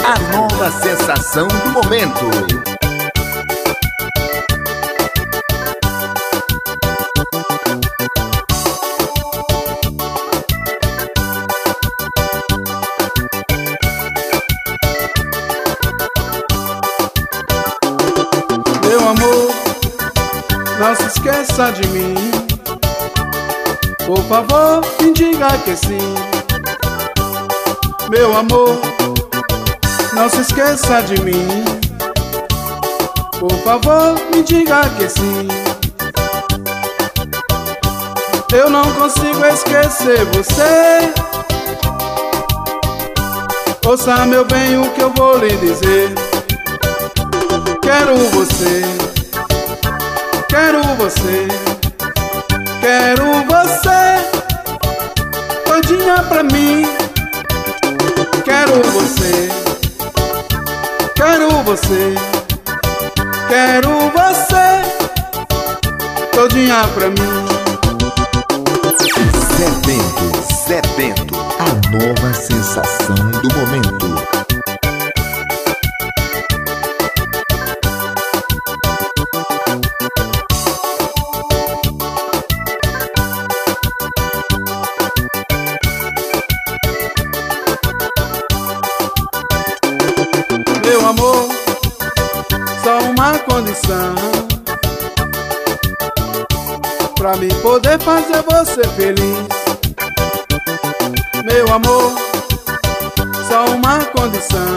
a nova sensação do momento. Meu amor, não se esqueça de mim. Por favor, me diga que sim. Meu amor, não se esqueça de mim. Por favor, me diga que sim. Eu não consigo esquecer você. Ouça, meu bem, o que eu vou lhe dizer. Quero você, quero você, quero você, todinha pra mim. Quero você, quero você, quero você, todinha pra mim. Zé Bento, a nova sensação do momento. Meu amor, só uma condição pra mim poder fazer você feliz. Meu amor, só uma condição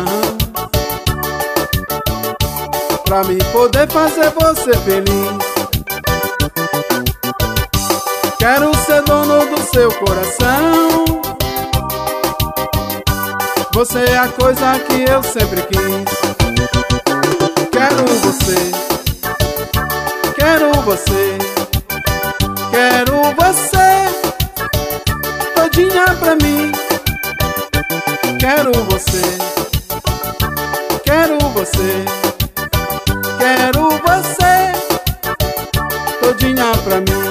pra mim poder fazer você feliz. Quero ser dono do seu coração. Você é a coisa que eu sempre quis. Quero você, quero você, quero você, todinha pra mim. Quero você, quero você, quero você, todinha pra mim.